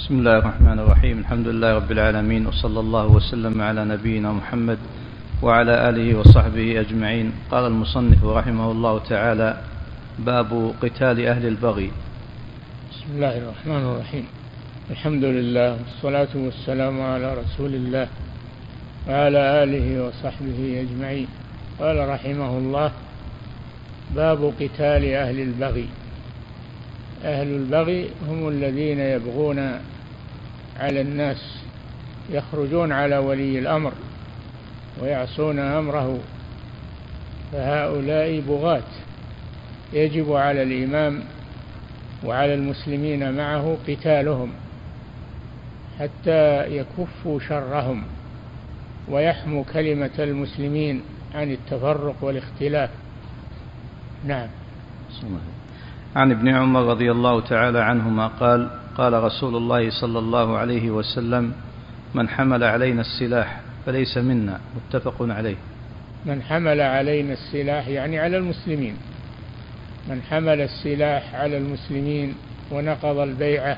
بسم الله الرحمن الرحيم. الحمد لله رب العالمين، وصلى الله وسلم على نبينا محمد وعلى آله وصحبه أجمعين. قال المصنف رحمه الله تعالى: باب قتال أهل البغي. بسم الله الرحمن الرحيم. الحمد لله والصلاة والسلام على رسول الله وعلى آله وصحبه أجمعين. قال رحمه الله: باب قتال أهل البغي. أهل البغي هم الذين يبغون على الناس، يخرجون على ولي الأمر ويعصون أمره، فهؤلاء بغاة، يجب على الإمام وعلى المسلمين معه قتالهم حتى يكفوا شرهم ويحموا كلمة المسلمين عن التفرق والاختلاف. نعم. عن ابن عمر رضي الله تعالى عنهما قال: قال رسول الله صلى الله عليه وسلم: من حمل علينا السلاح فليس منا. متفق عليه. من حمل علينا السلاح يعني على المسلمين، من حمل السلاح على المسلمين ونقض البيعة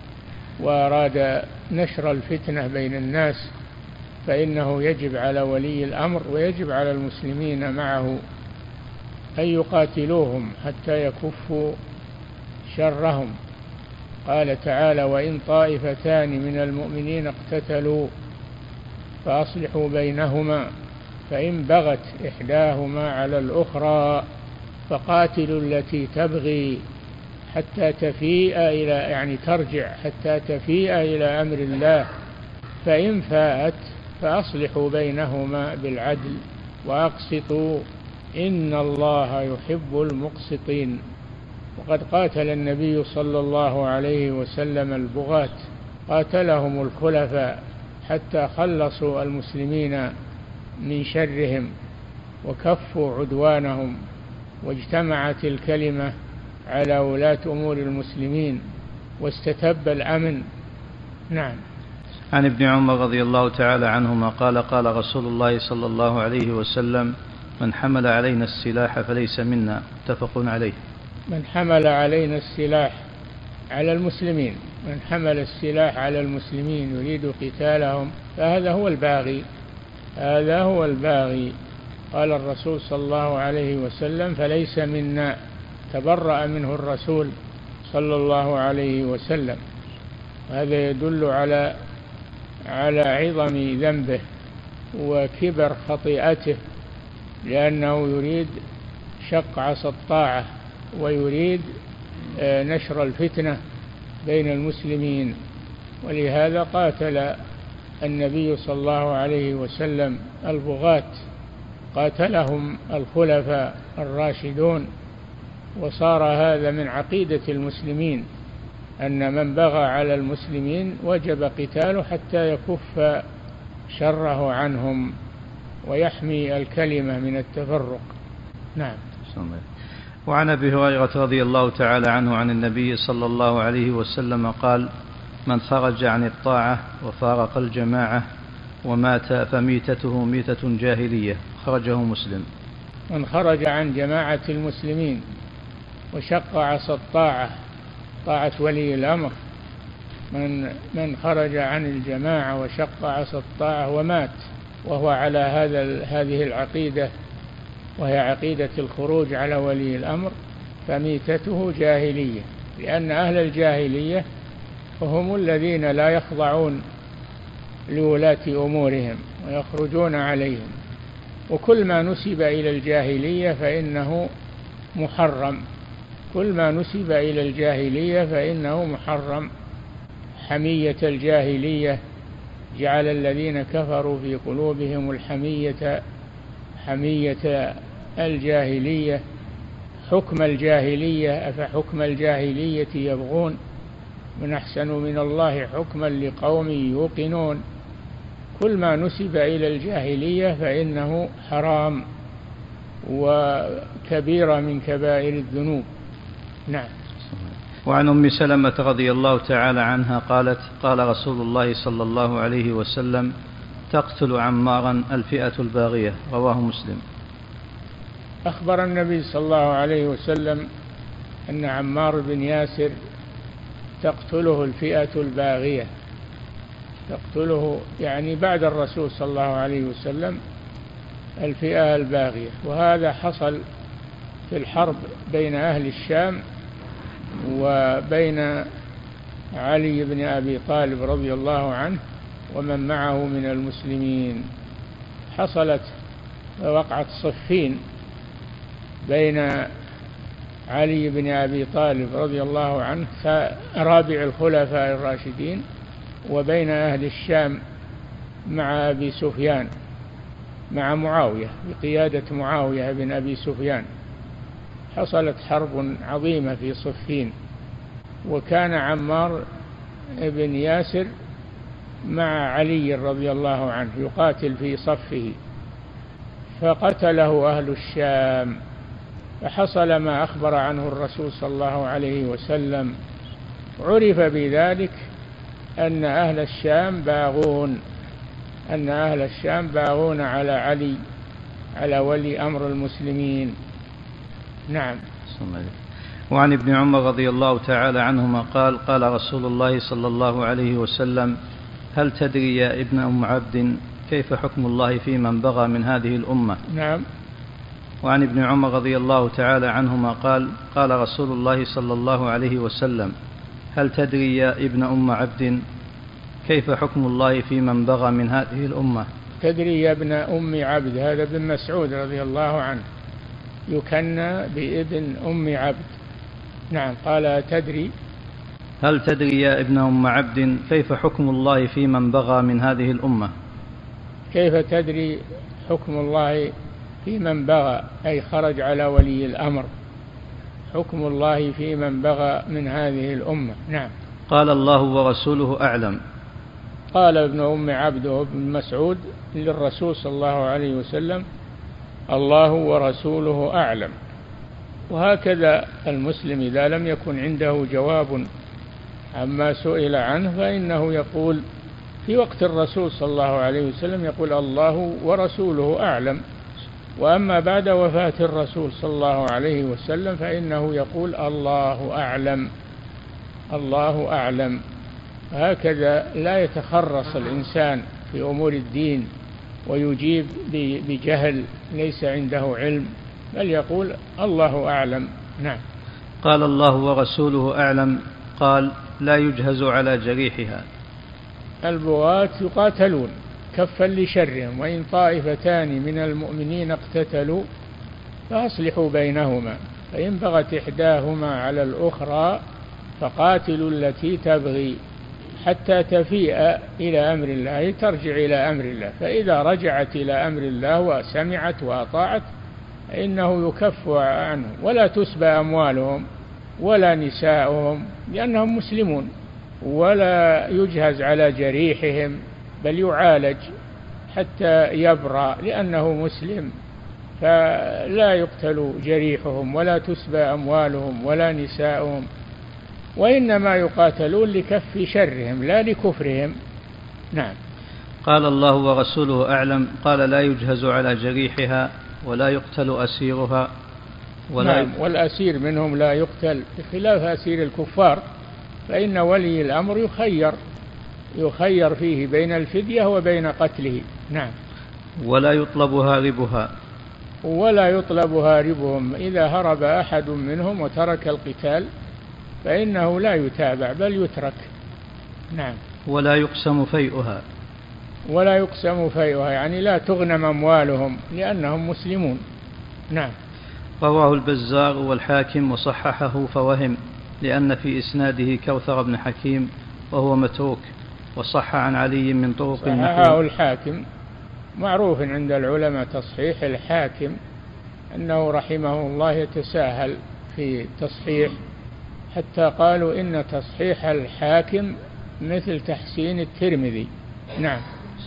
وأراد نشر الفتنة بين الناس، فإنه يجب على ولي الأمر ويجب على المسلمين معه أن يقاتلوهم حتى يكفوا شرهم. قال تعالى: وإن طائفتان من المؤمنين اقتتلوا فأصلحوا بينهما فإن بغت إحداهما على الأخرى فقاتلوا التي تبغي حتى تفيء إلى، يعني ترجع حتى تفيء إلى أمر الله، فإن فاءت فأصلحوا بينهما بالعدل وأقسطوا إن الله يحب المقسطين. وقد قاتل النبي صلى الله عليه وسلم البغاة، قاتلهم الخلفاء حتى خلصوا المسلمين من شرهم وكفوا عدوانهم، واجتمعت الكلمة على ولاة أمور المسلمين واستتب الأمن. نعم. عن ابن عمر رضي الله تعالى عنهما قال: قال رسول الله صلى الله عليه وسلم: من حمل علينا السلاح فليس منا. متفق عليه. من حمل علينا السلاح على المسلمين، من حمل السلاح على المسلمين يريد قتالهم، فهذا هو الباغي، هذا هو الباغي. قال الرسول صلى الله عليه وسلم: فليس منا، تبرأ منه الرسول صلى الله عليه وسلم. هذا يدل على عظم ذنبه وكبر خطيئته، لأنه يريد شق عصا الطاعة ويريد نشر الفتنة بين المسلمين، ولهذا قاتل النبي صلى الله عليه وسلم البغاة، قاتلهم الخلفاء الراشدون. وصار هذا من عقيدة المسلمين أن من بغى على المسلمين وجب قتاله حتى يكف شره عنهم ويحمي الكلمة من التفرق. نعم. وعن أبي هريرة رضي الله تعالى عنه عن النبي صلى الله عليه وسلم قال: من خرج عن الطاعة وفارق الجماعة ومات فميتته ميتة جاهلية. خرجه مسلم. من خرج عن جماعة المسلمين وشق عصا الطاعة، طاعة ولي الأمر، من خرج عن الجماعة وشق عصا الطاعة ومات وهو على هذه العقيدة، وهي عقيدة الخروج على ولي الأمر، فميتته جاهلية، لأن أهل الجاهلية هم الذين لا يخضعون لولاة أمورهم ويخرجون عليهم، وكل ما نسب إلى الجاهلية فإنه محرم، كل ما نسب إلى الجاهلية فإنه محرم. حمية الجاهلية جعل الذين كفروا في قلوبهم الحمية حمية الجاهلية، حكم الجاهلية، أفحكم الجاهلية يبغون من أحسن من الله حكما لقوم يوقنون. كل ما نسب إلى الجاهلية فإنه حرام وكبيرة من كبائر الذنوب. نعم. وعن أم سلمة رضي الله تعالى عنها قالت: قال رسول الله صلى الله عليه وسلم: تقتل عمارا الفئة الباغية. رواه مسلم. أخبر النبي صلى الله عليه وسلم أن عمار بن ياسر تقتله الفئة الباغية، تقتله يعني بعد الرسول صلى الله عليه وسلم الفئة الباغية. وهذا حصل في الحرب بين أهل الشام وبين علي بن أبي طالب رضي الله عنه ومن معه من المسلمين. حصلت وقعة صفين بين علي بن أبي طالب رضي الله عنه رابع الخلفاء الراشدين وبين أهل الشام مع أبي سفيان، مع معاوية بقيادة معاوية بن أبي سفيان. حصلت حرب عظيمة في صفين، وكان عمار بن ياسر مع علي رضي الله عنه يقاتل في صفه، فقتله أهل الشام. فحصل ما أخبر عنه الرسول صلى الله عليه وسلم. عرف بذلك أن أهل الشام باغون على علي، على ولي أمر المسلمين. نعم. وعن ابن عمر رضي الله تعالى عنهما قال: قال رسول الله صلى الله عليه وسلم: هل تدري يا ابن أم عبد كيف حكم الله في من بغى من هذه الأمة؟ نعم. وعن ابن عمر رضي الله تعالى عنهما قال: قال رسول الله صلى الله عليه وسلم: هل تدري يا ابن أم عبد كيف حكم الله في من بغى من هذه الأمة؟ تدري يا ابن أم عبد، هذا ابن مسعود رضي الله عنه يكنى بابن أم عبد. نعم. قال: تدري، هل تدري يا ابن أم عبد كيف حكم الله في من بغى من هذه الأمة؟ كيف تدري حكم الله في من بغى، أي خرج على ولي الأمر، حكم الله في من بغى من هذه الأمة. نعم. قال: الله ورسوله أعلم. قال ابن أم عبد وابن مسعود للرسول صلى الله عليه وسلم: الله ورسوله أعلم. وهكذا المسلم إذا لم يكن عنده جواب عما سئل عنه فإنه يقول في وقت الرسول صلى الله عليه وسلم، يقول: الله ورسوله أعلم. وأما بعد وفاة الرسول صلى الله عليه وسلم فإنه يقول: الله أعلم، الله أعلم. هكذا لا يتخرص الإنسان في أمور الدين ويجيب بجهل ليس عنده علم، بل يقول: الله أعلم. نعم. قال: الله ورسوله أعلم. قال: لا يجهز على جريحها. البغاة يقاتلون كفا لشرهم، وإن طائفتان من المؤمنين اقتتلوا فأصلحوا بينهما، فإن بغت إحداهما على الأخرى فقاتلوا التي تبغي حتى تفيء إلى أمر الله، ترجع إلى أمر الله. فإذا رجعت إلى أمر الله وسمعت وأطاعت فإنه يكف عنهم، ولا تسبى أموالهم ولا نساؤهم لأنهم مسلمون، ولا يجهز على جريحهم بل يعالج حتى يبرأ لأنه مسلم، فلا يقتل جريحهم ولا تسبى أموالهم ولا نساؤهم، وإنما يقاتلون لكف شرهم لا لكفرهم. نعم. قال: الله ورسوله أعلم. قال: لا يجهز على جريحها ولا يقتل أسيرها نعم. والأسير منهم لا يقتل، بخلاف أسير الكفار فإن ولي الأمر يخير فيه بين الفدية وبين قتله. نعم. ولا يطلب هاربها. ولا يطلب هاربهم، إذا هرب أحد منهم وترك القتال فإنه لا يتابع بل يترك. نعم. ولا يقسم فيئها. ولا يقسم فيئها يعني لا تغنم أموالهم لأنهم مسلمون. نعم. رواه البزار والحاكم وصححه فوهم، لأن في إسناده كوثر بن حكيم وهو متروك، وصح عن علي من طرق صححه الحاكم. معروف عند العلماء تصحيح الحاكم أنه رحمه الله يتساهل في تصحيح، حتى قالوا إن تصحيح الحاكم مثل تحسين الترمذي. نعم.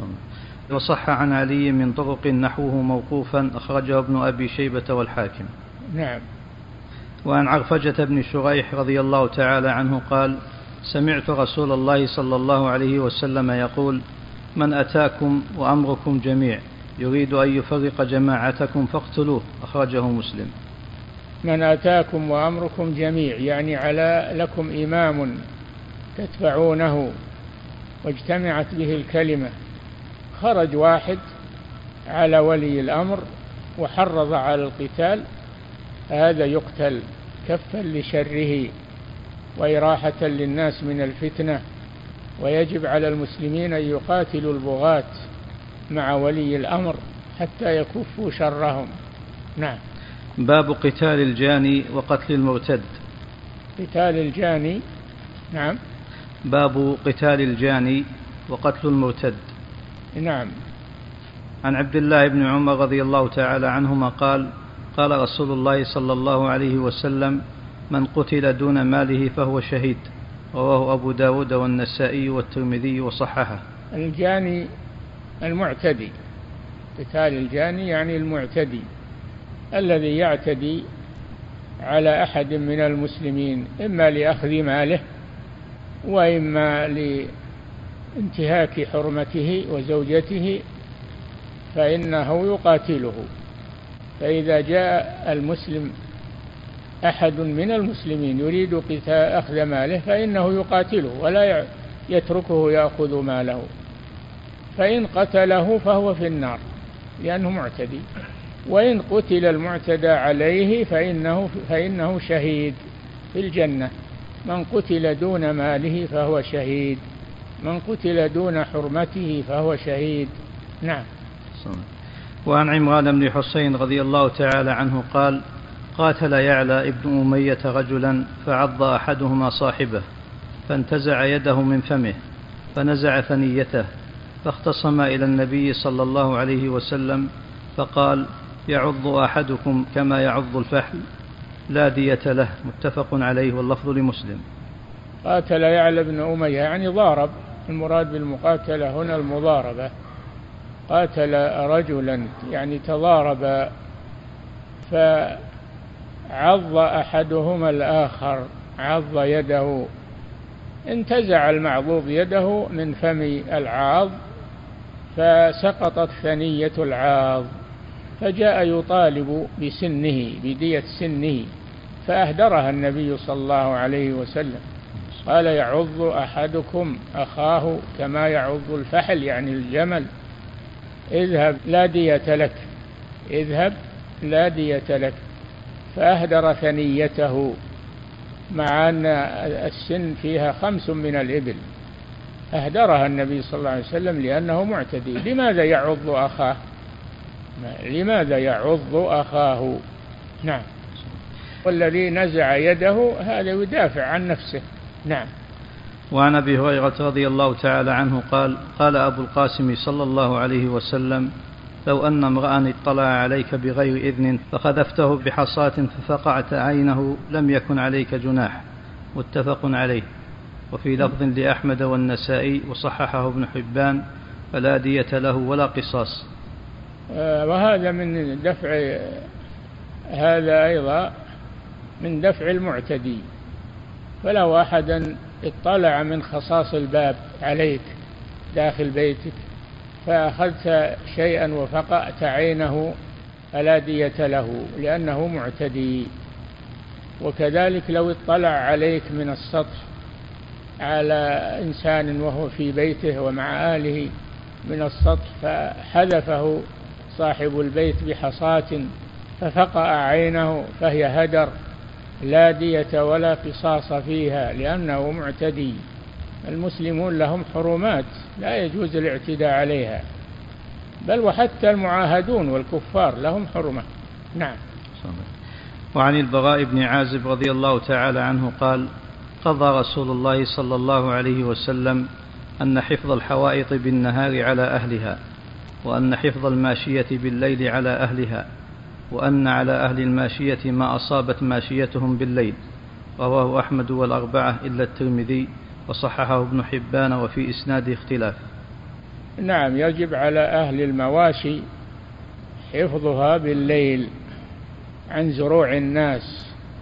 وصح عن علي من طرق نحوه موقوفا، أخرجه ابن أبي شيبة والحاكم. نعم. وعن عرفجة بن شريح رضي الله تعالى عنه قال: سمعت رسول الله صلى الله عليه وسلم يقول: من أتاكم وأمركم جميع يريد أن يفرق جماعتكم فاقتلوه، أخرجه مسلم. من أتاكم وأمركم جميع يعني على لكم إمام تدفعونه واجتمعت به الكلمة، خرج واحد على ولي الأمر وحرض على القتال، هذا يقتل كفا لشره وإراحة للناس من الفتنة. ويجب على المسلمين أن يقاتلوا البغاة مع ولي الأمر حتى يكفوا شرهم. نعم. باب قتال الجاني وقتل المرتد. قتال الجاني. نعم. باب قتال الجاني وقتل المرتد. نعم. عن عبد الله بن عمر رضي الله تعالى عنهما قال: قال رسول الله صلى الله عليه وسلم: من قتل دون ماله فهو شهيد. رواه أبو داود والنسائي والترمذي وصححه. الجاني المعتدي، قتال الجاني يعني المعتدي الذي يعتدي على أحد من المسلمين، إما لأخذ ماله وإما لانتهاك حرمته وزوجته، فإنه يقاتله. فإذا جاء المسلم أحد من المسلمين يريد أخذ ماله فإنه يقاتله ولا يتركه يأخذ ماله، فإن قتله فهو في النار لأنه معتدي، وإن قتل المعتدى عليه فإنه شهيد في الجنة. من قتل دون ماله فهو شهيد، من قتل دون حرمته فهو شهيد. نعم. وعن عمران بن حسين رضي الله تعالى عنه قال: قاتل يعلى ابن أمية رجلا فعض أحدهما صاحبه فانتزع يده من فمه فنزع ثنيته، فاختصما إلى النبي صلى الله عليه وسلم فقال: يعض أحدكم كما يعض الفحل لا دية له. متفق عليه واللفظ لمسلم. قاتل يعلى بن أمية يعني ضارب، المراد بالمقاتلة هنا المضاربة. قاتل رجلا يعني تضارب، فعض أحدهما الآخر، عض يده، انتزع المعضوض يده من فم العاض فسقطت ثنية العاض، فجاء يطالب بسنه، بدية سنه، فأهدرها النبي صلى الله عليه وسلم. قال: يعض أحدكم أخاه كما يعض الفحل يعني الجمل، اذهب لا دية لك، اذهب لا دية لك. فأهدر ثنيته، مع أن السن فيها 5 من الإبل، أهدرها النبي صلى الله عليه وسلم لأنه معتدي. لماذا يعض أخاه؟ لماذا يعض أخاه؟ نعم. والذي نزع يده هذا يدافع عن نفسه. نعم. وعن أبي هريرة رضي الله تعالى عنه قال: قال أبو القاسم صلى الله عليه وسلم: لو أن امرأ اطلع عليك بغير إذن فخذفته بحصاة ففقعت عينه لم يكن عليك جناح. متفق عليه. وفي لفظ لأحمد والنسائي وصححه ابن حبان: فلا دية له ولا قصاص. وهذا من دفع، هذا أيضا من دفع المعتدي. فلو أحدا اطلع من خصاص الباب عليك داخل بيتك فأخذت شيئا وفقأت عينه فلا دية له لأنه معتدي. وكذلك لو اطلع عليك من السطح على إنسان وهو في بيته ومع أهله من السطح فحذفه صاحب البيت بحصاة ففقأ عينه فهي هدر، لا دية ولا قصاص فيها لأنه معتدي. المسلمون لهم حرمات لا يجوز الاعتداء عليها، بل وحتى المعاهدون والكفار لهم حرمة. نعم. وعن البراء بن عازب رضي الله تعالى عنه قال: قضى رسول الله صلى الله عليه وسلم أن حفظ الحوائط بالنهار على أهلها، وأن حفظ الماشية بالليل على أهلها، وأن على أهل الماشية ما أصابت ماشيتهم بالليل. رواه أحمد والأربعة إلا الترمذي، وصححه ابن حبان وفي إسناده اختلاف. نعم، يجب على أهل المواشي حفظها بالليل عن زروع الناس،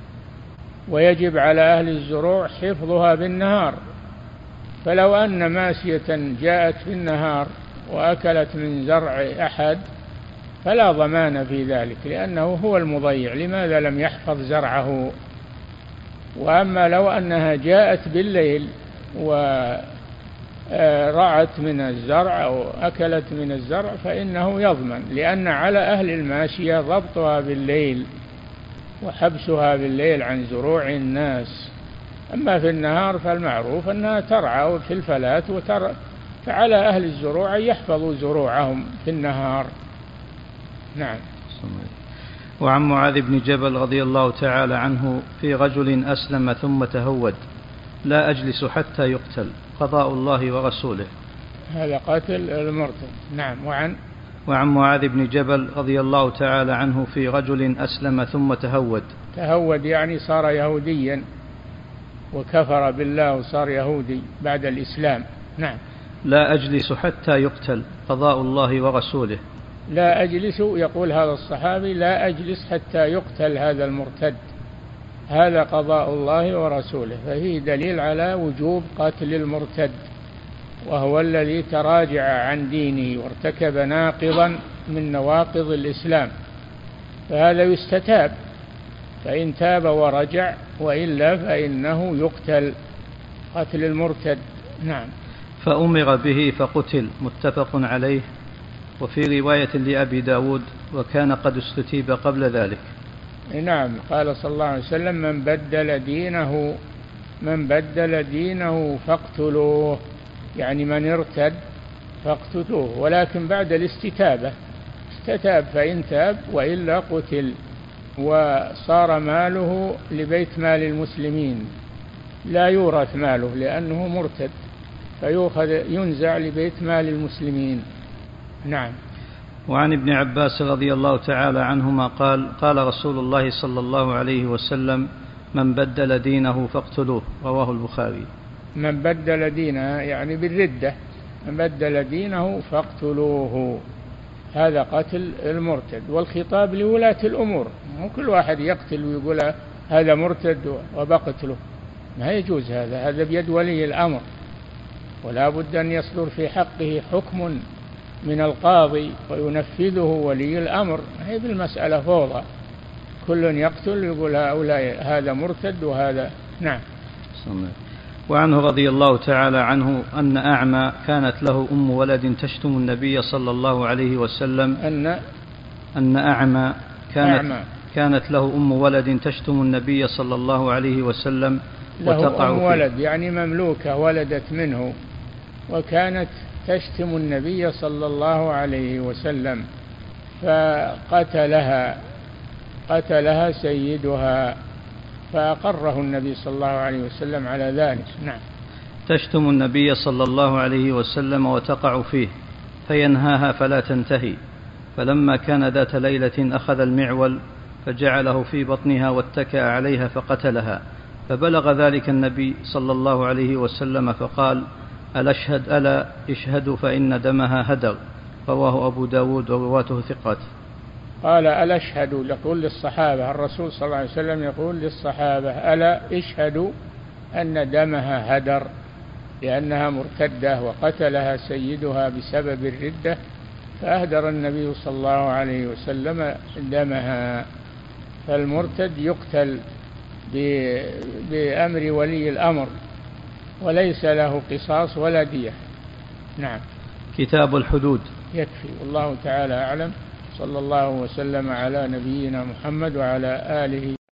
ويجب على أهل الزروع حفظها بالنهار. فلو أن ماشية جاءت في النهار وأكلت من زرع أحد فلا ضمان في ذلك لأنه هو المضيع، لماذا لم يحفظ زرعه؟ وأما لو أنها جاءت بالليل ورعت من الزرع أو أكلت من الزرع فإنه يضمن، لأن على أهل الماشية ضبطها بالليل وحبسها بالليل عن زروع الناس. أما في النهار فالمعروف أنها ترعى في الفلاة فعلى أهل الزروع يحفظوا زروعهم في النهار. نعم. وعن معاذ بن جبل رضي الله تعالى عنه في رجل أسلم ثم تهود: لا أجلس حتى يقتل، قضاء الله ورسوله. هذا قتل المرتد. نعم. وعن معاذ بن جبل رضي الله تعالى عنه في رجل أسلم ثم تهود يعني صار يهوديا وكفر بالله وصار يهودي بعد الإسلام. نعم. لا أجلس حتى يقتل، قضاء الله ورسوله. لا أجلس، يقول هذا الصحابي، لا أجلس حتى يقتل هذا المرتد، هذا قضاء الله ورسوله. ففيه دليل على وجوب قتل المرتد، وهو الذي تراجع عن دينه وارتكب ناقضا من نواقض الإسلام، فهذا يستتاب، فإن تاب ورجع، وإلا فإنه يقتل، قتل المرتد. نعم. فأمر به فقتل، متفق عليه. وفي رواية لأبي داود: وكان قد استتيب قبل ذلك. نعم. قال صلى الله عليه وسلم: من بدل دينه فاقتلوه، يعني من ارتد فاقتلوه، ولكن بعد الاستتابة، استتاب فإن تاب، وإلا قتل. وصار ماله لبيت مال المسلمين، لا يورث ماله لأنه مرتد، ينزع لبيت مال المسلمين. نعم. وعن ابن عباس رضي الله تعالى عنهما قال: قال رسول الله صلى الله عليه وسلم: من بدل دينه فاقتلوه، رواه البخاري. من بدل دينه يعني بالردة، من بدل دينه فاقتلوه، هذا قتل المرتد. والخطاب لولاة الأمور، مو كل واحد يقتل ويقول هذا مرتد وبقتله، ما يجوز هذا بيد ولي الأمر، ولا بد أن يصدر في حقه حكم من القاضي وينفذه ولي الأمر. هي بالمسألة فوضى، كل يقتل يقول هؤلاء هذا مرتد وهذا. نعم. وعنه رضي الله تعالى عنه أن أعمى كانت له أم ولد تشتم النبي صلى الله عليه وسلم. أن أعمى كانت له أم ولد تشتم النبي صلى الله عليه وسلم وتقع له أم ولد يعني مملوكة ولدت منه، وكانت تشتم النبي صلى الله عليه وسلم، قتلها سيدها، فأقره النبي صلى الله عليه وسلم على ذلك. نعم. تشتم النبي صلى الله عليه وسلم وتقع فيه، فينهاها فلا تنتهي. فلما كان ذات ليلة أخذ المعول فجعله في بطنها واتكأ عليها فقتلها، فبلغ ذلك النبي صلى الله عليه وسلم فقال: ألا اشهدوا فإن دمها هدر، رواه أبو داود ورواته ثقات. قال: ألا اشهدوا، يقول للصحابة، الرسول صلى الله عليه وسلم يقول للصحابة: ألا اشهدوا أن دمها هدر، لأنها مرتدة وقتلها سيدها بسبب الردة، فأهدر النبي صلى الله عليه وسلم دمها. فالمرتد يقتل بأمر ولي الأمر، وليس له قصاص ولا دية. نعم. كتاب الحدود. يكفي، والله تعالى أعلم. صلى الله وسلم على نبينا محمد وعلى آله